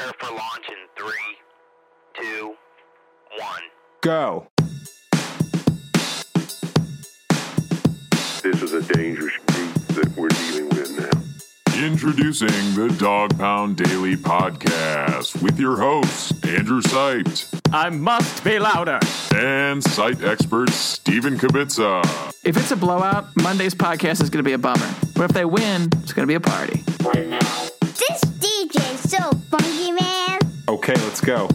Prepare for launch in 3, 2, 1. Go. This is a dangerous group that we're dealing with now. Introducing the Dog Pound Daily Podcast with your hosts, Andrew Siped I must be louder. and site expert Stephen Kibitza. If it's a blowout, Monday's podcast is going to be a bummer. But if they win, it's going to be a party. This DJ's so funky, man. Okay, let's go.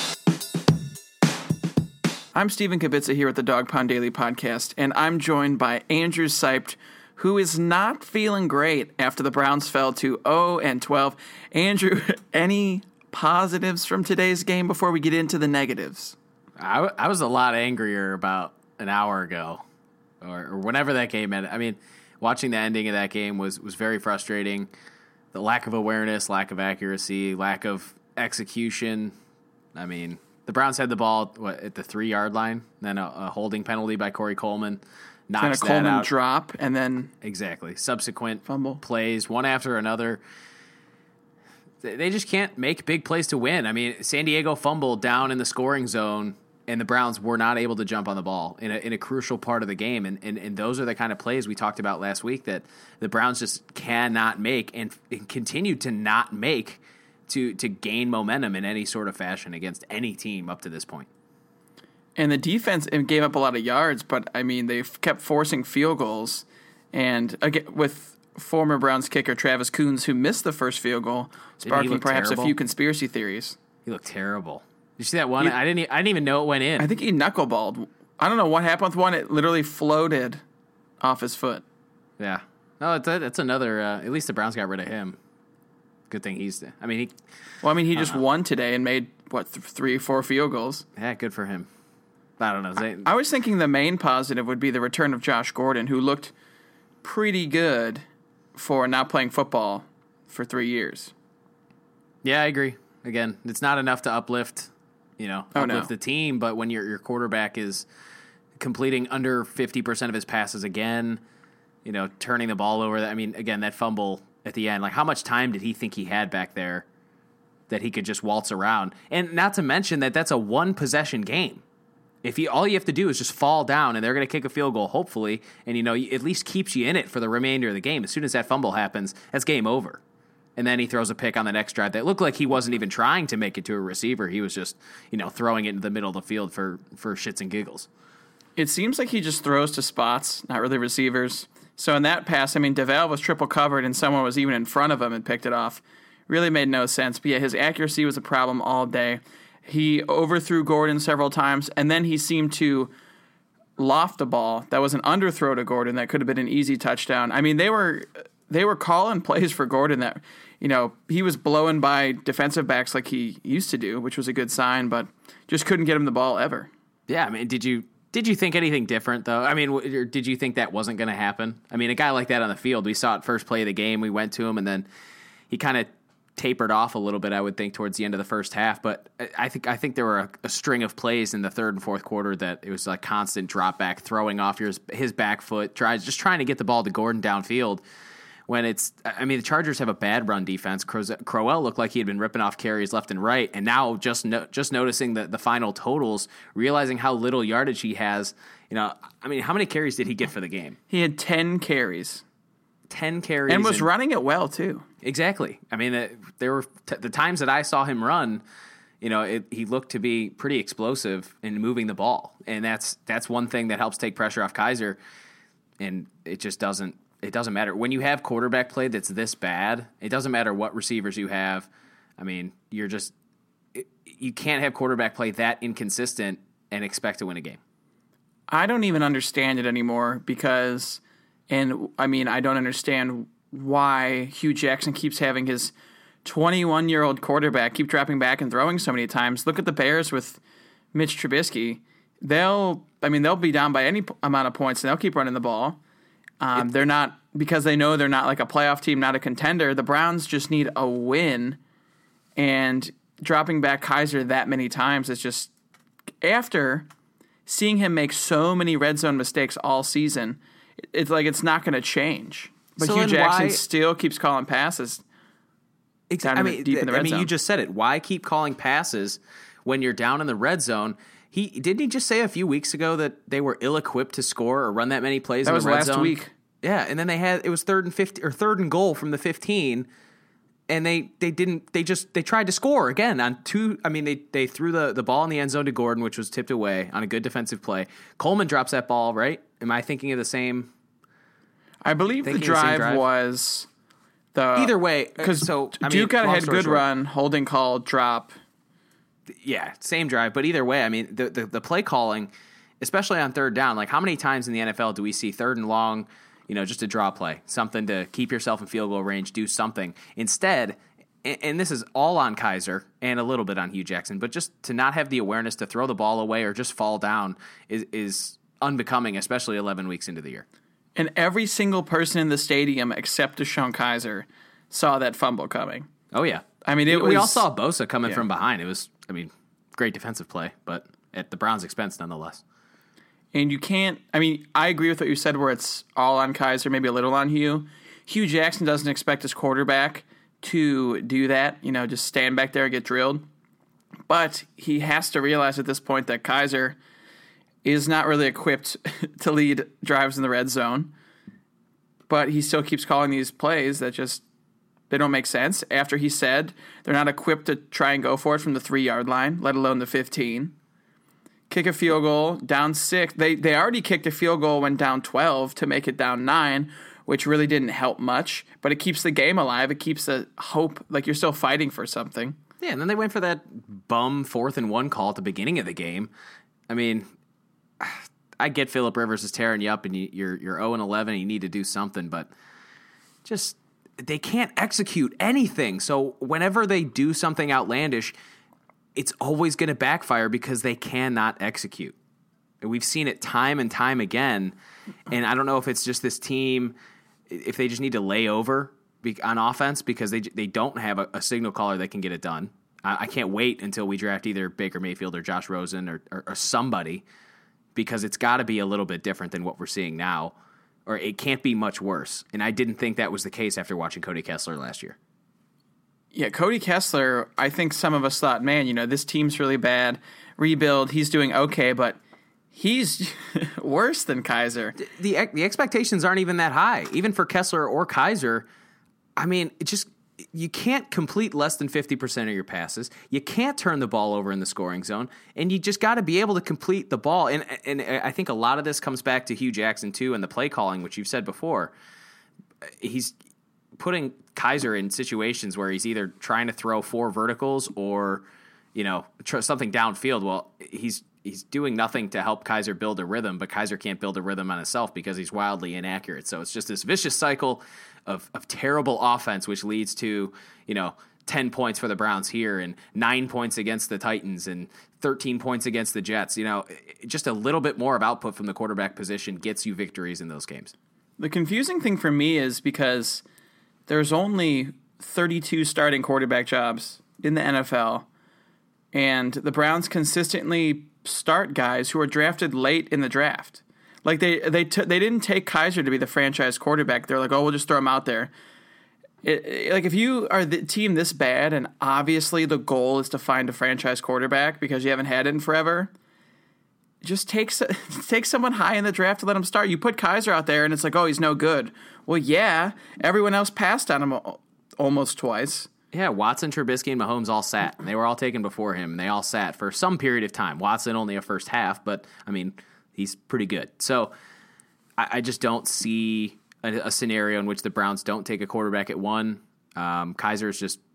I'm Stephen Kibitza here at the Dog Pound Daily Podcast, and I'm joined by Andrew Siped, who is not feeling great after the Browns fell to 0-12. Andrew, any positives from today's game before we get into the negatives? I was a lot angrier about an hour ago or whenever that game ended. I mean, watching the ending of that game was very frustrating. The lack of awareness, lack of accuracy, lack of execution. I mean, the Browns had the ball at the 3-yard line, then a holding penalty by Corey Coleman knocks Then a that Coleman out. drop, and then Exactly. Subsequent Fumble. plays, one after another. They just can't make big plays to win. I mean, San Diego fumbled down in the scoring zone, and the Browns were not able to jump on the ball in a crucial part of the game. And those are the kind of plays we talked about last week that the Browns just cannot make and continue to not make to gain momentum in any sort of fashion against any team up to this point. And the defense gave up a lot of yards, but, I mean, they've kept forcing field goals. And again, with former Browns kicker Travis Coons, who missed the first field goal, sparking look perhaps terrible? a few conspiracy theories. He looked terrible. Did you see that one? I didn't even know it went in. I think he knuckleballed. I don't know what happened with one. It literally floated off his foot. Yeah. No, that's another. At least the Browns got rid of him. Good thing he's. I mean, He just won today and made, 3 or 4 field goals. yeah, good for him. I don't know. I was thinking the main positive would be the return of Josh Gordon, who looked pretty good for not playing football for 3 years. Yeah, I agree. Again, it's not enough to uplift the team, but when your quarterback is completing under 50% of his passes again, turning the ball over. I mean, again, that fumble at the end, like how much time did he think he had back there that he could just waltz around? And not to mention that's a 1-possession game. All you have to do is just fall down and they're going to kick a field goal, hopefully, and at least keeps you in it for the remainder of the game. As soon as that fumble happens, that's game over. And then he throws a pick on the next drive that looked like he wasn't even trying to make it to a receiver. He was just, throwing it into the middle of the field for shits and giggles. It seems like he just throws to spots, not really receivers. So in that pass, I mean, DeVal was triple covered and someone was even in front of him and picked it off. Really made no sense. But yeah, his accuracy was a problem all day. He overthrew Gordon several times, and then he seemed to loft the ball. That was an underthrow to Gordon that could have been an easy touchdown. I mean, they were calling plays for Gordon that, he was blowing by defensive backs like he used to do, which was a good sign, but just couldn't get him the ball ever. Yeah, I mean, did you think anything different, though? I mean, did you think that wasn't going to happen? I mean, a guy like that on the field, we saw it first play of the game, we went to him, and then he kind of tapered off a little bit, I would think, towards the end of the first half. But I think there were a string of plays in the third and fourth quarter that it was like constant drop back, throwing off his back foot, just trying to get the ball to Gordon downfield. When the Chargers have a bad run defense. Crowell looked like he had been ripping off carries left and right, and now just noticing the final totals, realizing how little yardage he has. How many carries did he get for the game? He had 10 carries. 10 carries. And was running it well, too. Exactly. I mean, there were the times that I saw him run, he looked to be pretty explosive in moving the ball. And that's one thing that helps take pressure off Kaiser. And it just doesn't matter. When you have quarterback play that's this bad, it doesn't matter what receivers you have. I mean, you can't have quarterback play that inconsistent and expect to win a game. I don't even understand it anymore because, I don't understand why Hugh Jackson keeps having his 21-year-old quarterback keep dropping back and throwing so many times. Look at the Bears with Mitch Trubisky. They'll be down by any amount of points and they'll keep running the ball. They're not, because they know they're not like a playoff team, not a contender. The Browns just need a win, and dropping back Kaiser that many times is just, after seeing him make so many red zone mistakes all season, it's like it's not going to change. But So Hugh then Jackson why- still keeps calling passes. deep in the red zone. You just said it. Why keep calling passes when you're down in the red zone? Didn't he just say a few weeks ago that they were ill-equipped to score or run that many plays in the red zone? That was last week. Yeah, and then it was 3rd and goal from the 15, and they tried to score again on two. I mean, they threw the ball in the end zone to Gordon, which was tipped away on a good defensive play. Coleman drops that ball, right? Am I thinking of the same? I believe the drive was the either way because Duke got ahead, good run, holding call, drop. Yeah, same drive, but either way, I mean, the play calling, especially on 3rd down, like how many times in the NFL do we see 3rd and long, just a draw play, something to keep yourself in field goal range, do something. Instead, and this is all on Kizer and a little bit on Hugh Jackson, but just to not have the awareness to throw the ball away or just fall down is unbecoming, especially 11 weeks into the year. And every single person in the stadium except DeShone Kizer saw that fumble coming. Oh, yeah. I mean, we all saw Bosa coming from behind. It was, great defensive play, but at the Browns' expense nonetheless. And you can't, I agree with what you said where it's all on Kizer, maybe a little on Hugh. Hugh Jackson doesn't expect his quarterback to do that, just stand back there and get drilled. But he has to realize at this point that Kizer is not really equipped to lead drives in the red zone. But he still keeps calling these plays that they don't make sense. After he said they're not equipped to try and go for it from the 3-yard line, let alone the 15. Kick a field goal, down 6. They already kicked a field goal when down 12 to make it down 9, which really didn't help much. But it keeps the game alive. It keeps the hope, like you're still fighting for something. Yeah, and then they went for that bum 4th and 1 call at the beginning of the game. I get Phillip Rivers is tearing you up and you're 0-11 and you need to do something, but just they can't execute anything. So whenever they do something outlandish, it's always going to backfire because they cannot execute. And we've seen it time and time again. And I don't know if it's just this team, if they just need to lay over on offense because they don't have a signal caller that can get it done. I can't wait until we draft either Baker Mayfield or Josh Rosen or somebody because it's got to be a little bit different than what we're seeing now. Or it can't be much worse. And I didn't think that was the case after watching Cody Kessler last year. Yeah, Cody Kessler, I think some of us thought, man, this team's really bad. Rebuild, he's doing okay, but he's worse than Kizer. The expectations aren't even that high. Even for Kessler or Kizer, you can't complete less than 50% of your passes. You can't turn the ball over in the scoring zone, and you just got to be able to complete the ball. And I think a lot of this comes back to Hugh Jackson, too, and the play calling, which you've said before. He's putting Kizer in situations where he's either trying to throw 4 verticals or, something downfield. Well, he's doing nothing to help Kizer build a rhythm, but Kizer can't build a rhythm on himself because he's wildly inaccurate. So it's just this vicious cycle of terrible offense, which leads to, 10 points for the Browns here and 9 points against the Titans and 13 points against the Jets. Just a little bit more of output from the quarterback position gets you victories in those games. The confusing thing for me is because there's only 32 starting quarterback jobs in the NFL, and the Browns consistently start guys who are drafted late in the draft. Like they didn't take Kizer to be the franchise quarterback. They're like, oh, we'll just throw him out there. Like if you are the team this bad, and obviously the goal is to find a franchise quarterback because you haven't had it in forever, just take someone high in the draft to let him start. You put Kizer out there, and it's like, oh, he's no good. Well, yeah, everyone else passed on him almost twice. Yeah, Watson, Trubisky, and Mahomes all sat. They were all taken before him, and they all sat for some period of time. Watson only a first half, but, he's pretty good. So I just don't see a scenario in which the Browns don't take a quarterback at 1. Kizer is just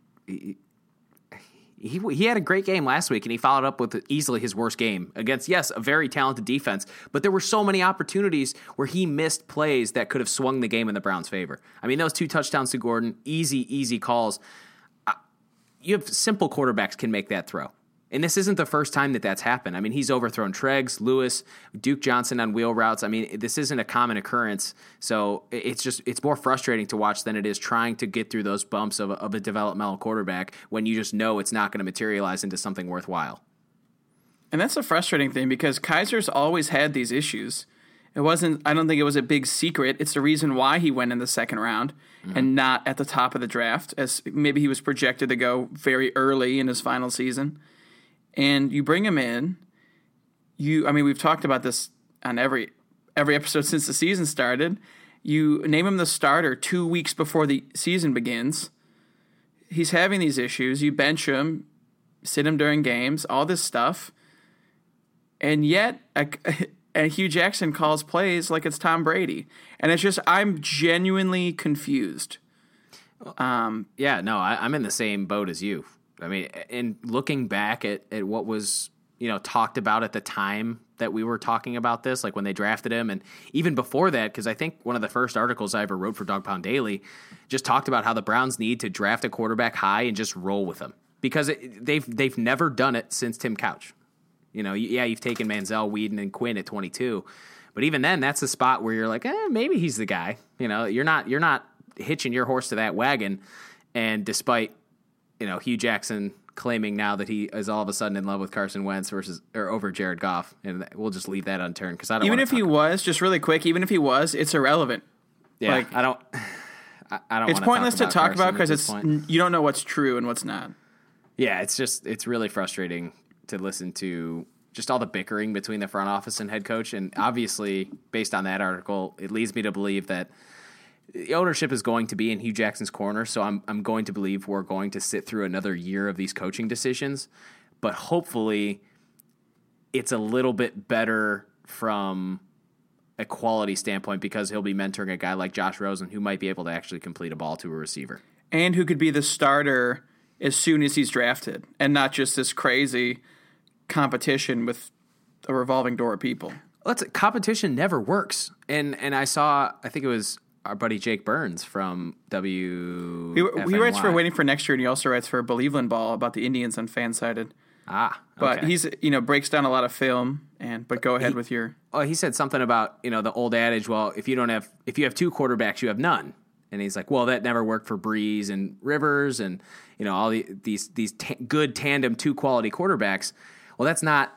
he had a great game last week, and he followed up with easily his worst game against, yes, a very talented defense, but there were so many opportunities where he missed plays that could have swung the game in the Browns' favor. Those 2 touchdowns to Gordon, easy calls. You have simple quarterbacks can make that throw. And this isn't the first time that's happened. He's overthrown Treggs, Lewis, Duke Johnson on wheel routes. This isn't a common occurrence. So it's more frustrating to watch than it is trying to get through those bumps of a developmental quarterback when you just know it's not going to materialize into something worthwhile. And that's a frustrating thing because Kaiser's always had these issues. I don't think it was a big secret. It's the reason why he went in the second round and not at the top of the draft, as maybe he was projected to go very early in his final season. And you bring him in. We've talked about this on every episode since the season started. You name him the starter 2 weeks before the season begins. He's having these issues. You bench him, sit him during games, all this stuff. And yet, Hugh Jackson calls plays like it's Tom Brady. And it's just, I'm genuinely confused. I'm in the same boat as you. I mean, in looking back at what was, talked about at the time that we were talking about this, like when they drafted him, and even before that, because I think one of the first articles I ever wrote for Dog Pound Daily just talked about how the Browns need to draft a quarterback high and just roll with him, because they've never done it since Tim Couch. You've taken Manziel, Whedon, and Quinn at 22, but even then, that's the spot where you're like, maybe he's the guy. You're not hitching your horse to that wagon, and despite Hugh Jackson claiming now that he is all of a sudden in love with Carson Wentz over Jared Goff, and we'll just leave that unturned because I don't. Even if he was, just really quick, it's irrelevant. Yeah, like, I don't. It's pointless to talk about because you don't know what's true and what's not. Yeah, it's really frustrating to listen to just all the bickering between the front office and head coach, and obviously based on that article, it leads me to believe that the ownership is going to be in Hugh Jackson's corner, so I'm going to believe we're going to sit through another year of these coaching decisions, but hopefully it's a little bit better from a quality standpoint because he'll be mentoring a guy like Josh Rosen who might be able to actually complete a ball to a receiver. And who could be the starter as soon as he's drafted, and not just this crazy competition with a revolving door of people. Competition never works. And I think it was our buddy Jake Burns from WFNY. He writes for Waiting for Next Year, and he also writes for Believeland Ball about the Indians on Fansided. Okay. But he's breaks down a lot of film. But go ahead with your. Oh, he said something about the old adage. Well, if you have two quarterbacks, you have none. And he's like, well, that never worked for Breeze and Rivers, and all these good tandem 2 quality quarterbacks. Well, that's not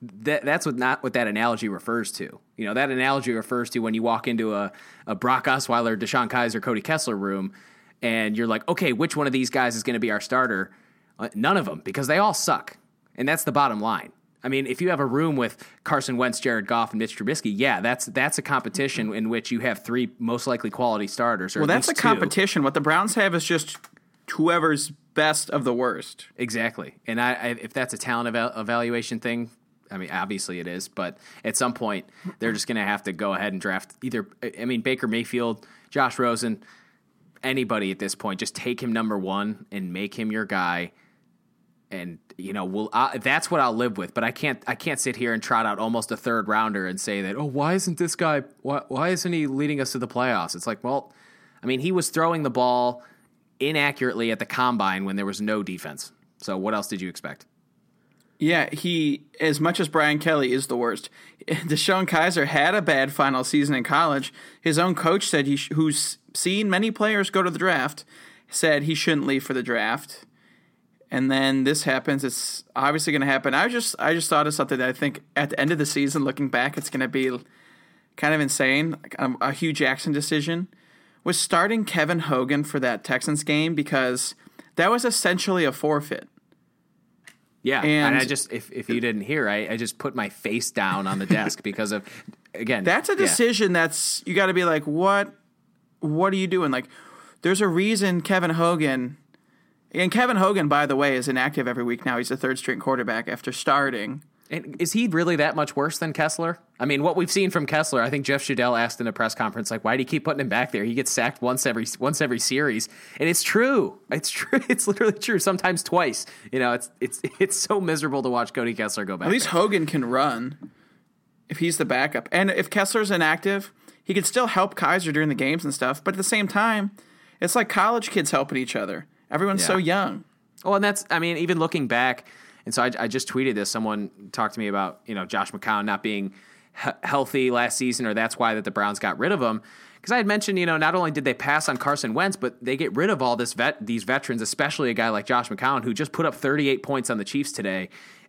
what that analogy refers to. That analogy refers to when you walk into a Brock Osweiler, Deshaun Kaiser, Cody Kessler room, and you're like, okay, which one of these guys is going to be our starter? None of them, because they all suck, and that's the bottom line. I mean, if you have a room with Carson Wentz, Jared Goff, and Mitch Trubisky, yeah, that's a competition in which you have 3 most likely quality starters. Or that's a competition. 2. What the Browns have is just whoever's best of the worst. Exactly. And if that's a talent evaluation thing, I mean, obviously it is, but at some point they're just going to have to go ahead and draft Baker Mayfield, Josh Rosen, anybody at this point. Just take him number 1 and make him your guy. And that's what I'll live with. But I can't sit here and trot out almost a 3rd rounder and say that, why isn't this guy? Why isn't he leading us to the playoffs? It's like, well, I mean, he was throwing the ball inaccurately at the combine when there was no defense. So what else did you expect? Yeah, he, as much as Brian Kelly is the worst, Deshaun Kaiser had a bad final season in college. His own coach said who's seen many players go to the draft, said he shouldn't leave for the draft. And then this happens. It's obviously going to happen. I just thought of something that I think at the end of the season, looking back, it's going to be kind of insane. A Hugh Jackson decision was starting Kevin Hogan for that Texans game, because that was essentially a forfeit. Yeah, and I just, if you didn't hear, I just put my face down on the desk because of, again. That's a decision you got to be like, what are you doing? Like, there's a reason Kevin Hogan, by the way, is inactive every week now. He's a 3rd-string quarterback after starting. And is he really that much worse than Kessler? I mean, what we've seen from Kessler, I think Jeff Shadell asked in a press conference, like, why do you keep putting him back there? He gets sacked once every series, and it's true. It's true. It's literally true. Sometimes twice. It's so miserable to watch Cody Kessler go back. At least Hogan can run if he's the backup, and if Kessler's inactive, he could still help Kaiser during the games and stuff. But at the same time, it's like college kids helping each other. Everyone's so young. Oh, and that's, I mean, even looking back. And so I just tweeted this. Someone talked to me about, Josh McCown not being healthy last season, or that's why that the Browns got rid of him. Because I had mentioned, not only did they pass on Carson Wentz, but they get rid of all these veterans, especially a guy like Josh McCown, who just put up 38 points on the Chiefs today.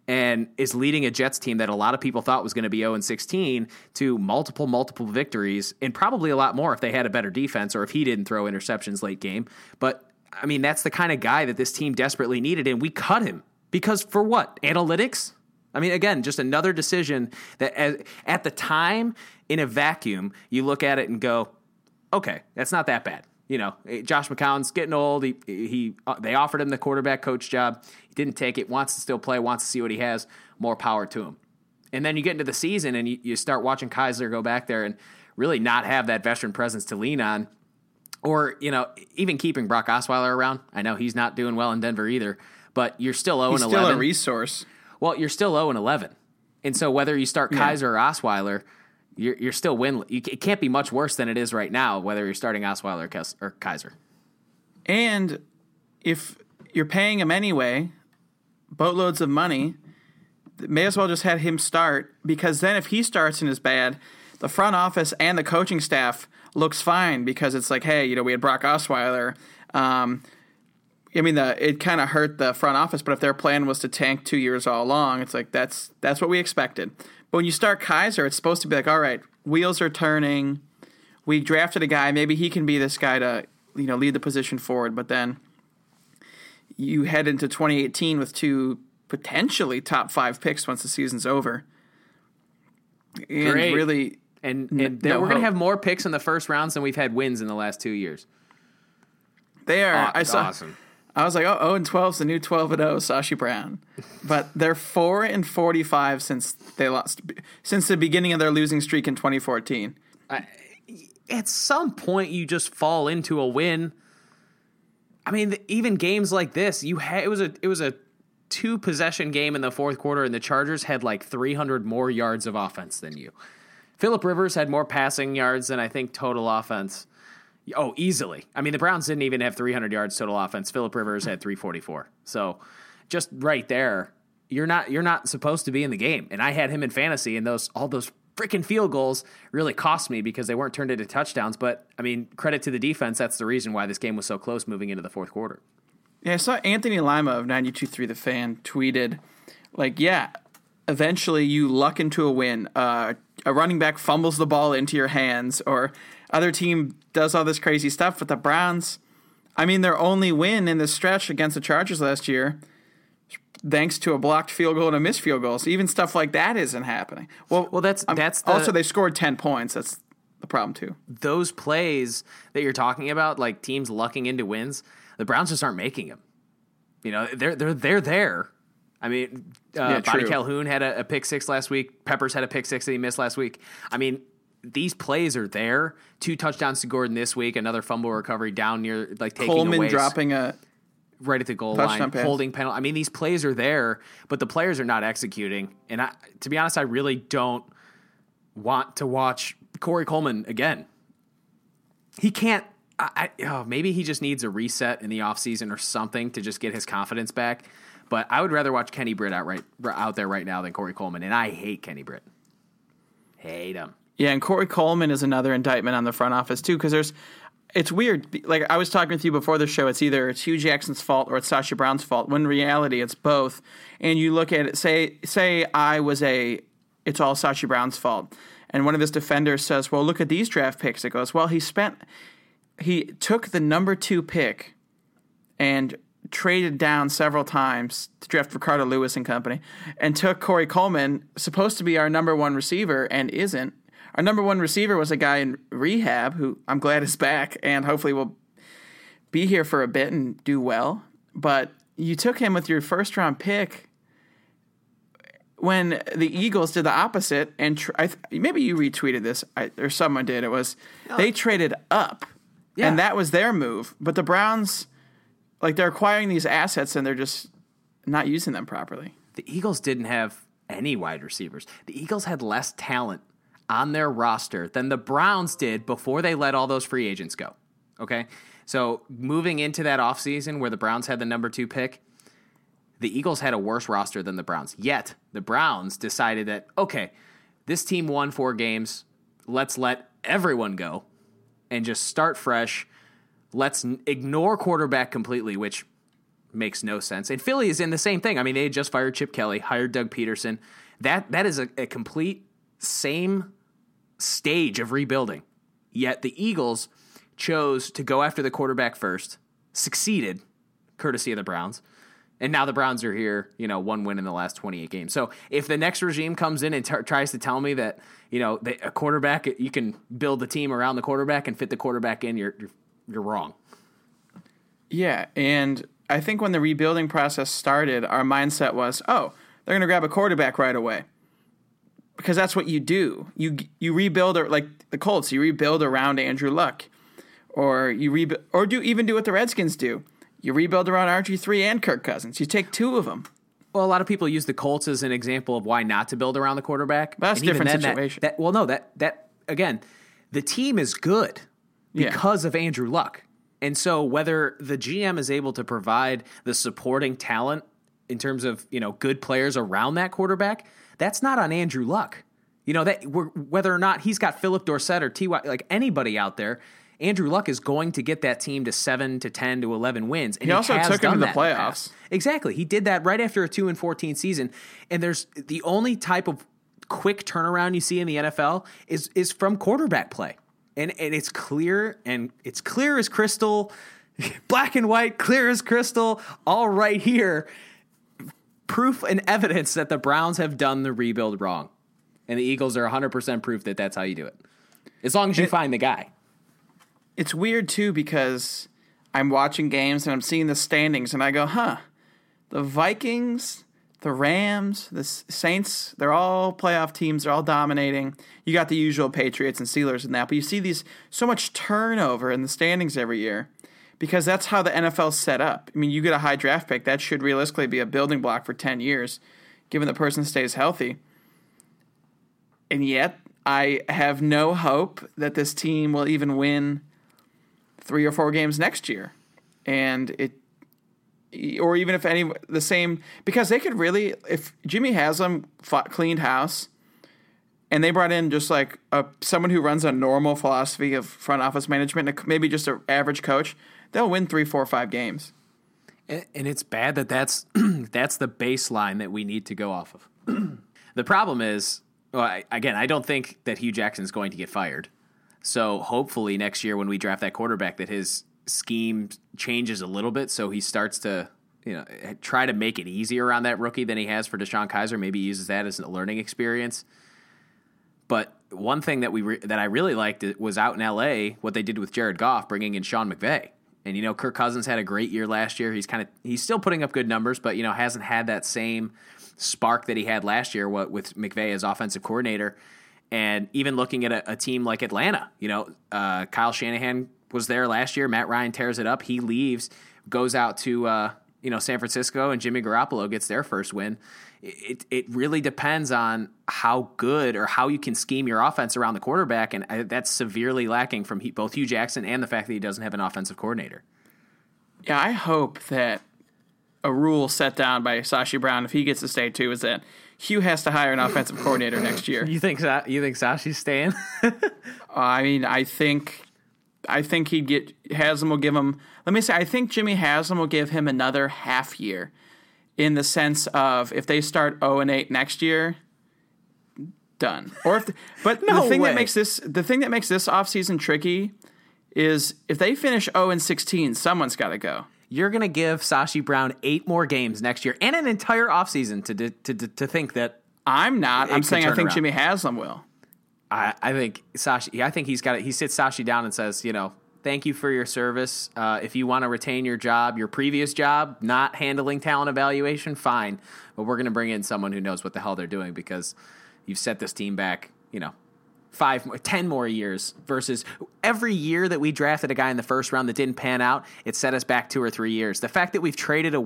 and is leading a Jets team that a lot of people thought was going to be 0-16 to multiple victories, and probably a lot more if they had a better defense or if he didn't throw interceptions late game. But, I mean, that's the kind of guy that this team desperately needed, and we cut him. Because for what? Analytics? I mean, again, just another decision that at the time, in a vacuum, you look at it and go, okay, that's not that bad. You know, Josh McCown's getting old. They offered him the quarterback coach job. He didn't take it, wants to still play, wants to see what he has. More power to him. And then you get into the season and you start watching Kizer go back there and really not have that veteran presence to lean on. Or, you know, even keeping Brock Osweiler around. I know he's not doing well in Denver either, but you're still 0-11. He's still a resource. Well, you're still 0-11. And so whether you start Kizer or Osweiler, you're still winless. It can't be much worse than it is right now, whether you're starting Osweiler or Kizer. And if you're paying him anyway, boatloads of money, may as well just have him start, because then if he starts and is bad, the front office and the coaching staff looks fine, because it's like, hey, you know, we had Brock Osweiler. I mean, it kind of hurt the front office, but if their plan was to tank 2 years all along, it's like that's what we expected. But when you start Kizer, it's supposed to be like, all right, wheels are turning. We drafted a guy. Maybe he can be this guy to, you know, lead the position forward. But then you head into 2018 with 2 potentially top 5 picks once the season's over. And Great. Really, and we're going to have more picks in the first rounds than we've had wins in the last 2 years. They are. Awesome. I was like, 0-12 is the new 12-0, Sashi Brown. But they're 4-45 since they lost, since the beginning of their losing streak in 2014. At some point, you just fall into a win. I mean, even games like this, it was a 2-possession game in the fourth quarter, and the Chargers had like 300 more yards of offense than you. Phillip Rivers had more passing yards than I think total offense. Oh, easily. I mean, the Browns didn't even have 300 yards total offense. Phillip Rivers had 344. So just right there, you're not supposed to be in the game. And I had him in fantasy, and all those freaking field goals really cost me because they weren't turned into touchdowns. But, I mean, credit to the defense. That's the reason why this game was so close moving into the fourth quarter. Yeah, I saw Anthony Lima of 92.3 The Fan tweeted, like, yeah, eventually you luck into a win. A running back fumbles the ball into your hands, or other team does all this crazy stuff. But the Browns, I mean, their only win in this stretch against the Chargers last year, thanks to a blocked field goal and a missed field goal. So even stuff like that isn't happening. Well, that's also they scored 10 points. That's the problem too. Those plays that you're talking about, like teams lucking into wins, the Browns just aren't making them. You know, they're there. I mean, Bonnie Calhoun had a pick six last week. Peppers had a pick six that he missed last week. I mean, these plays are there. 2 touchdowns to Gordon this week. Another fumble recovery down near, like, taking Coleman away. dropping a right at the goal line, holding penalty. I mean, these plays are there, but the players are not executing. And to be honest, I really don't want to watch Corey Coleman again. He can't. Maybe he just needs a reset in the offseason or something to just get his confidence back. But I would rather watch Kenny Britt out there right now than Corey Coleman. And I hate Kenny Britt. Hate him. Yeah, and Corey Coleman is another indictment on the front office, too, because it's weird. Like, I was talking with you before the show, it's either Hugh Jackson's fault or it's Sashi Brown's fault, when in reality it's both. And you look at it, say it's all Sashi Brown's fault. And one of his defenders says, well, look at these draft picks. It goes, well, he took the number 2 pick and traded down several times to draft Ricardo Lewis and company, and took Corey Coleman, supposed to be our number 1 receiver, and isn't. Our number 1 receiver was a guy in rehab who I'm glad is back and hopefully will be here for a bit and do well. But you took him with your first-round pick when the Eagles did the opposite, and maybe you retweeted this, or someone did. It was they traded up, and that was their move. But the Browns, like, they're acquiring these assets, and they're just not using them properly. The Eagles didn't have any wide receivers. The Eagles had less talent on their roster than the Browns did before they let all those free agents go. Okay? So moving into that offseason where the Browns had the number 2 pick, the Eagles had a worse roster than the Browns. Yet the Browns decided that, okay, this team won 4 games. Let's let everyone go and just start fresh. Let's ignore quarterback completely, which makes no sense. And Philly is in the same thing. I mean, they had just fired Chip Kelly, hired Doug Peterson. That is a complete same stage of rebuilding. Yet the Eagles chose to go after the quarterback first, succeeded, courtesy of the Browns. And now the Browns are here, one win in the last 28 games. So if the next regime comes in and tries to tell me that, a quarterback, you can build the team around the quarterback and fit the quarterback in, you're wrong. Yeah, and I think when the rebuilding process started, our mindset was, they're going to grab a quarterback right away. Because that's what you do. You rebuild, like the Colts, you rebuild around Andrew Luck. Or you do what the Redskins do. You rebuild around RG3 and Kirk Cousins. You take two of them. Well, a lot of people use the Colts as an example of why not to build around the quarterback. But that's a different situation. That again, the team is good because of Andrew Luck. And so whether the GM is able to provide the supporting talent in terms of, good players around that quarterback, that's not on Andrew Luck. Whether or not he's got Philip Dorsett or T.Y., like anybody out there, Andrew Luck is going to get that team to 7 to 10 to 11 wins. And he also took him to the playoffs. Exactly. He did that right after a 2-14 season. And there's the only type of quick turnaround you see in the NFL is from quarterback play. And it's clear, and it's clear as crystal, black and white, clear as crystal, all right here. Proof and evidence that the Browns have done the rebuild wrong. And the Eagles are 100% proof that that's how you do it. As long as you find the guy. It's weird, too, because I'm watching games and I'm seeing the standings, and I go, the Vikings, the Rams, the Saints, they're all playoff teams. They're all dominating. You got the usual Patriots and Steelers and that, but you see so much turnover in the standings every year because that's how the NFL's set up. I mean, you get a high draft pick. That should realistically be a building block for 10 years, given the person stays healthy. And yet, I have no hope that this team will even win 3 or 4 games next year. Or even if the same, because they could really, if Jimmy Haslam cleaned house and they brought in just like someone who runs a normal philosophy of front office management, maybe just an average coach, they'll win 3, 4, 5 games. And it's bad that's that's the baseline that we need to go off of. The problem is, I don't think that Hugh Jackson's going to get fired. So hopefully next year when we draft that quarterback that his scheme changes a little bit so he starts to try to make it easier around that rookie than he has for Deshaun Kaiser. Maybe he uses that as a learning experience. But one thing that that I really liked was out in L.A. what they did with Jared Goff, bringing in Sean McVay. And, Kirk Cousins had a great year last year. He's still putting up good numbers, but, hasn't had that same spark that he had last year with McVay as offensive coordinator. And even looking at a team like Atlanta, Kyle Shanahan was there last year. Matt Ryan tears it up. He leaves, goes out to San Francisco, and Jimmy Garoppolo gets their first win. It really depends on how good or how you can scheme your offense around the quarterback, and that's severely lacking from both Hugh Jackson and the fact that he doesn't have an offensive coordinator. Yeah, I hope that a rule set down by Sashi Brown, if he gets to stay too, is that Hugh has to hire an offensive coordinator next year. You think Sashi's staying? I think Haslam will give him. Let me say, I think Jimmy Haslam will give him another half year, in the sense of if they start 0-8 next year, done. The thing that makes this offseason tricky is if they finish 0-16, someone's got to go. You're going to give Sashi Brown 8 more games next year and an entire offseason to think that. I'm not. I'm saying I think Jimmy Haslam will. I think Sashi. I think he sits Sashi down and says, thank you for your service. If you want to retain your job, your previous job, not handling talent evaluation, fine. But we're going to bring in someone who knows what the hell they're doing because you've set this team back, 10 more years versus every year that we drafted a guy in the first round that didn't pan out, it set us back 2 or 3 years. The fact that we've traded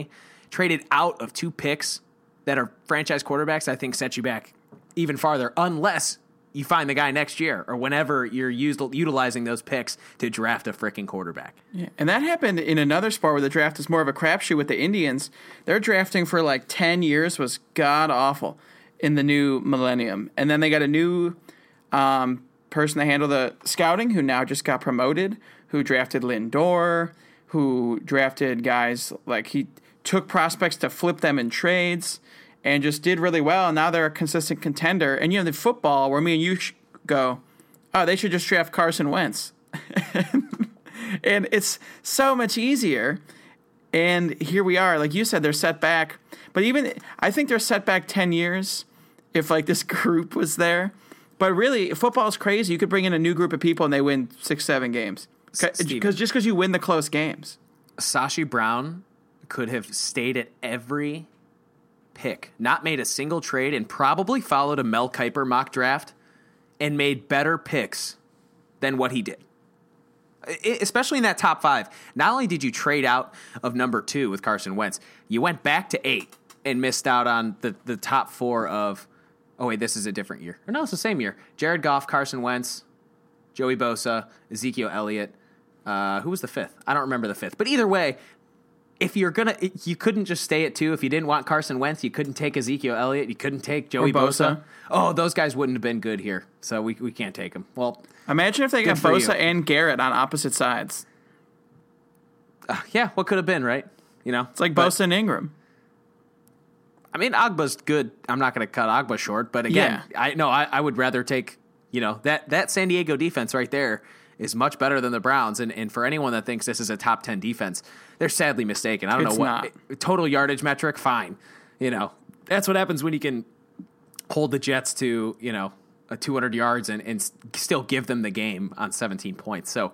out of 2 picks that are franchise quarterbacks, I think sets you back even farther unless you find the guy next year or whenever you're utilizing those picks to draft a freaking quarterback. Yeah, and that happened in another sport where the draft is more of a crapshoot with the Indians. Their drafting for like 10 years was god-awful in the new millennium. And then they got a new person to handle the scouting who now just got promoted, who drafted Lindor, who drafted guys like he took prospects to flip them in trades and just did really well. And now they're a consistent contender. And the football where me and you go, oh, they should just draft Carson Wentz. And it's so much easier. And here we are. Like you said, they're set back. But I think they're set back 10 years if like this group was there. But really, football's crazy. You could bring in a new group of people and they win 6-7 games. Because you win the close games. Sashi Brown could have stayed at every pick, not made a single trade, and probably followed a Mel Kiper mock draft and made better picks than what he did. Especially in that top 5. Not only did you trade out of number 2 with Carson Wentz, you went back to 8 and missed out on the top 4 of, oh wait, this is a different year. Or no, it's the same year. Jared Goff, Carson Wentz, Joey Bosa, Ezekiel Elliott. Who was the 5th? I don't remember the 5th. But either way, if you couldn't just stay at 2. If you didn't want Carson Wentz, you couldn't take Ezekiel Elliott. You couldn't take Joey Bosa. Oh, those guys wouldn't have been good here. So we can't take them. Well, imagine if they got Bosa and Garrett on opposite sides. Yeah, what could have been, right? It's like Bosa and Ingram. I mean, Agba's good. I'm not going to cut Agba short, but again, I would rather take, that San Diego defense right there is much better than the Browns. And for anyone that thinks this is a top 10 defense, they're sadly mistaken. I don't know what total yardage metric. Fine. That's what happens when you can hold the Jets to, a 200 yards and still give them the game on 17 points. So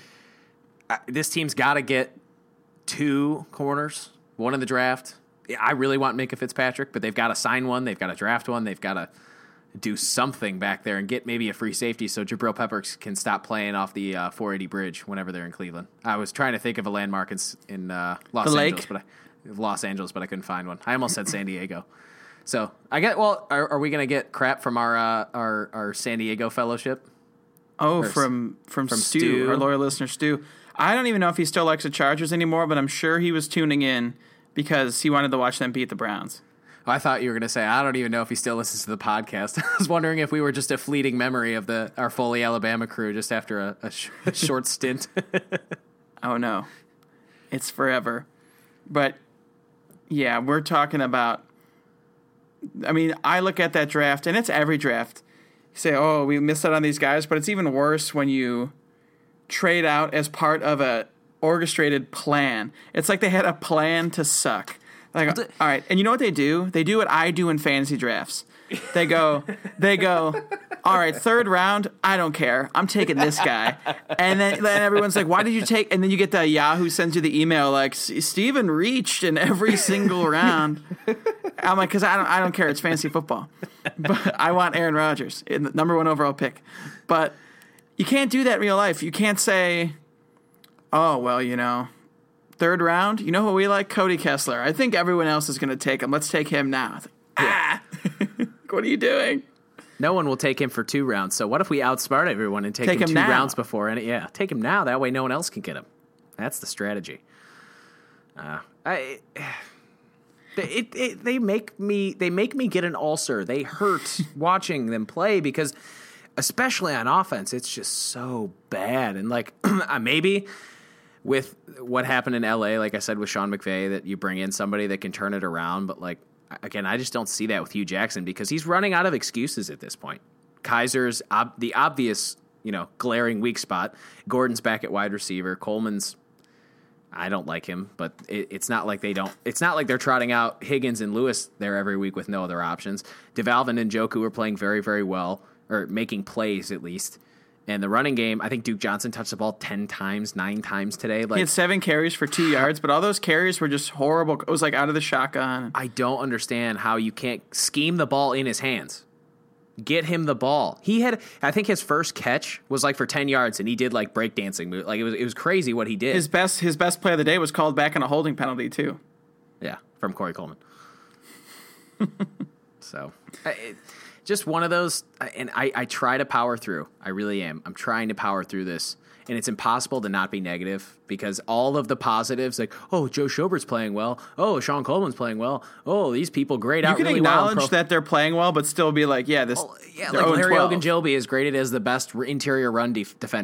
this team's got to get 2 corners, 1 in the draft. I really want Minkah Fitzpatrick, but they've got to sign one. They've got to draft one. They've got to do something back there and get maybe a free safety so Jabril Peppers can stop playing off the 480 bridge whenever they're in Cleveland. I was trying to think of a landmark in Los Angeles, but I couldn't find one. I almost said San Diego. So are we going to get crap from our San Diego fellowship? Oh, from Stu, our loyal listener Stu. I don't even know if he still likes the Chargers anymore, but I'm sure he was tuning in because he wanted to watch them beat the Browns. Oh, I thought you were going to say, I don't even know if he still listens to the podcast. I was wondering if we were just a fleeting memory of our Foley, Alabama crew just after a short stint. Oh, no. It's forever. But, yeah, we're talking about, I mean, I look at that draft, and it's every draft. You say, oh, we missed out on these guys, but it's even worse when you trade out as part of a orchestrated plan. It's like they had a plan to suck. Like, all right, and you know what they do? They do what I do in fantasy drafts. They go, all right, 3rd round, I don't care. I'm taking this guy. And then everyone's like, why did you take? And then you get the Yahoo sends you the email like, Steven reached in every single round. I'm like, because I don't care. It's fantasy football. But I want Aaron Rodgers, in the number 1 overall pick. But you can't do that in real life. You can't say, oh, well, 3rd round, you know who we like? Cody Kessler. I think everyone else is going to take him. Let's take him now. What are you doing? No one will take him for 2 rounds. So what if we outsmart everyone and take him 2 rounds before? And take him now. That way no one else can get him. That's the strategy. They make me get an ulcer. They hurt watching them play because, especially on offense, it's just so bad. And like maybe with what happened in LA, like I said with Sean McVay, that you bring in somebody that can turn it around. But like, again, I just don't see that with Hugh Jackson because he's running out of excuses at this point. Kaiser's the obvious, glaring weak spot. Gordon's back at wide receiver. Coleman's, I don't like him, but it's not like it's not like they're trotting out Higgins and Lewis there every week with no other options. DeValvin and Njoku are playing very, very well, or making plays at least. And the running game, I think Duke Johnson touched the ball 9 times today. He had 7 carries for 2 yards, but all those carries were just horrible. It was like out of the shotgun. I don't understand how you can't scheme the ball in his hands. Get him the ball. I think his first catch was like for 10 yards, and he did like breakdancing move. Like it was crazy what he did. His best play of the day was called back on a holding penalty too. Yeah, from Corey Coleman. So. Just one of those, and I try to power through. I really am. I'm trying to power through this, and it's impossible to not be negative because all of the positives, like, oh, Joe Schobert's playing well. Oh, Sean Coleman's playing well. Oh, these people grade out really well. You can acknowledge that they're playing well, but still be like, yeah, this. Like Larry Ogunjobi is graded as the best interior run defender.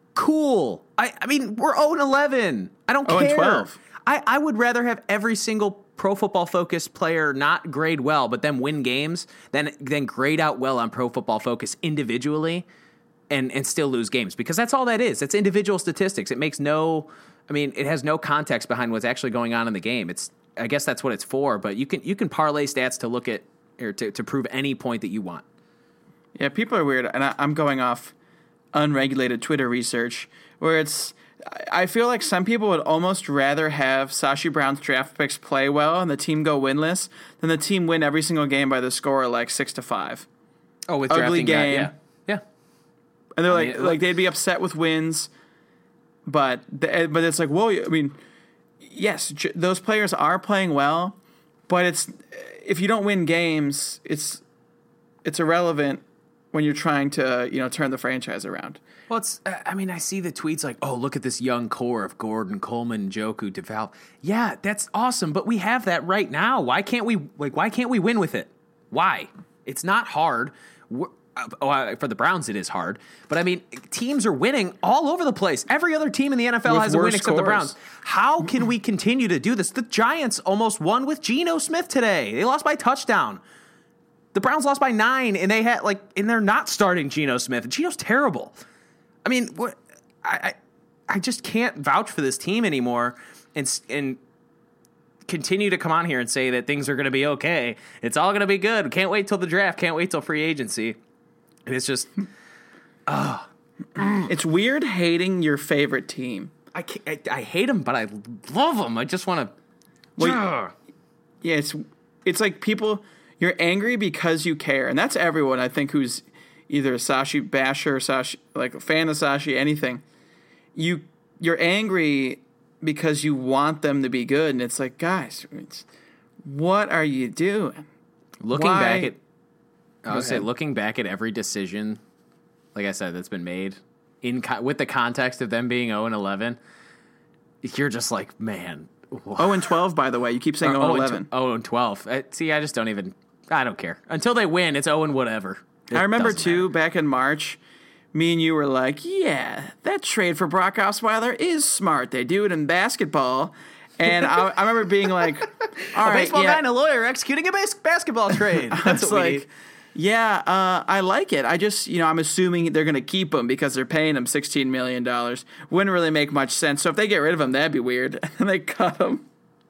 Cool. I mean, we're 0-11. I don't care. 0-12. I would rather have every single Pro Football Focus player not grade well, but then win games than grade out well on Pro Football Focus individually and still lose games, because that's all that is. It's individual statistics. It makes it has no context behind what's actually going on in the game. I guess that's what it's for, but you can parlay stats to look at or to prove any point that you want. Yeah, people are weird, and I'm going off unregulated Twitter research where I feel like some people would almost rather have Sashi Brown's draft picks play well and the team go winless than the team win every single game by the score of like 6-5. Oh, with ugly drafting game, yeah. And they're like they'd be upset with wins, but it's like, whoa, I mean, yes, those players are playing well, but if you don't win games, it's irrelevant when you're trying to turn the franchise around. Well, I see the tweets like, oh, look at this young core of Gordon, Coleman, Njoku, DeVal. Yeah, that's awesome, but we have that right now. Why can't we win with it? Why? It's not hard. For the Browns, it is hard. But, I mean, teams are winning all over the place. Every other team in the NFL has a win except the Browns. How can we continue to do this? The Giants almost won with Geno Smith today. They lost by touchdown. The Browns lost by 9, and they had and they're not starting Geno Smith. And Geno's terrible. I mean, what? I just can't vouch for this team anymore, and continue to come on here and say that things are going to be okay. It's all going to be good. Can't wait till the draft. Can't wait till free agency. And it's just, it's weird hating your favorite team. I hate them, but I love them. I just want to. Yeah, it's like people. You're angry because you care, and that's everyone I think who's either a Sashi basher, Sashi, like a fan of Sashi, anything. You're angry because you want them to be good, and it's like, guys, what are you doing? Looking back at every decision, like I said, that's been made with the context of them being 0-11, you're just like, man. 0-12, by the way. You keep saying 0-11. 0-12. See, I don't care. Until they win, it's 0 and whatever. I remember, too, back in March, me and you were like, yeah, that trade for Brock Osweiler is smart. They do it in basketball. And I remember being like, all right, baseball guy and a lawyer executing a basketball trade. That's what we need. Yeah, I like it. I just, I'm assuming they're going to keep him because they're paying him $16 million. Wouldn't really make much sense. So if they get rid of him, that'd be weird. And they cut him.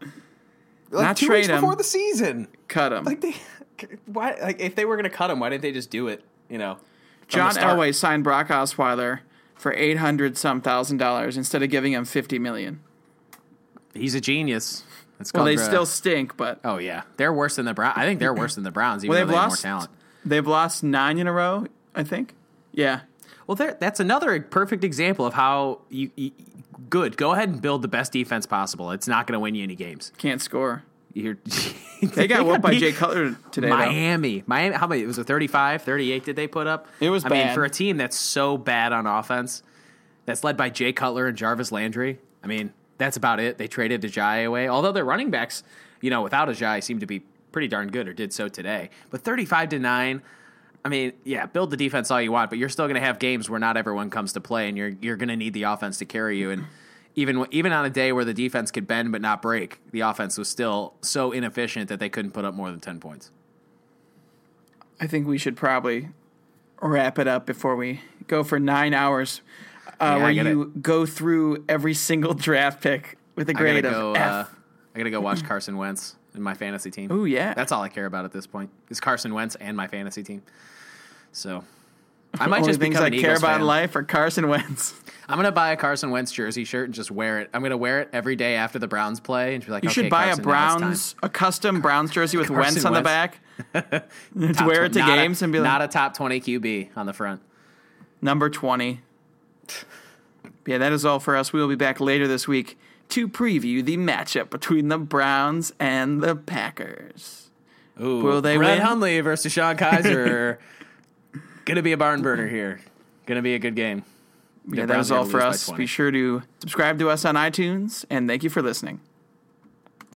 Not 2 weeks before the season. Cut him. Why? If they were going to cut him, why didn't they just do it? John Elway signed Brock Osweiler for $800,000 instead of giving him $50 million. He's a genius. They still stink, but oh yeah, they're worse than the Browns. I think they're worse than the Browns, even though they have more talent. They've lost 9 in a row, I think. Yeah. Well, that's another perfect example of how good. Go ahead and build the best defense possible. It's not going to win you any games. Can't score. They got whooped by Jay Cutler today. Miami. How many? It was a 35, 38 did they put up? It was bad. I mean, for a team that's so bad on offense, that's led by Jay Cutler and Jarvis Landry. I mean, that's about it. They traded Ajayi away. Although their running backs, without Ajayi, seem to be pretty darn good, or did so today. But 35-9, I mean, yeah, build the defense all you want, but you're still going to have games where not everyone comes to play, and you're going to need the offense to carry you. And even on a day where the defense could bend but not break, the offense was still so inefficient that they couldn't put up more than 10 points. I think we should probably wrap it up before we go for 9 hours, where you go through every single draft pick with a grade of F. I got to go watch Carson Wentz and my fantasy team. Oh, yeah. That's all I care about at this point is Carson Wentz and my fantasy team. So I might just become an Eagles fan. Things I care about in life are Carson Wentz. I'm going to buy a Carson Wentz jersey shirt and just wear it. I'm going to wear it every day after the Browns play and be like, you should buy a custom Browns jersey with Wentz on the back. To wear it to games and be like, not a top 20 QB on the front. Number 20. Yeah, that is all for us. We will be back later this week to preview the matchup between the Browns and the Packers. Ooh, will they Brett win? Hundley versus Sean Kaiser. Going to be a barn burner here. Going to be a good game. Yeah, that was all for us. Be sure to subscribe to us on iTunes, and thank you for listening.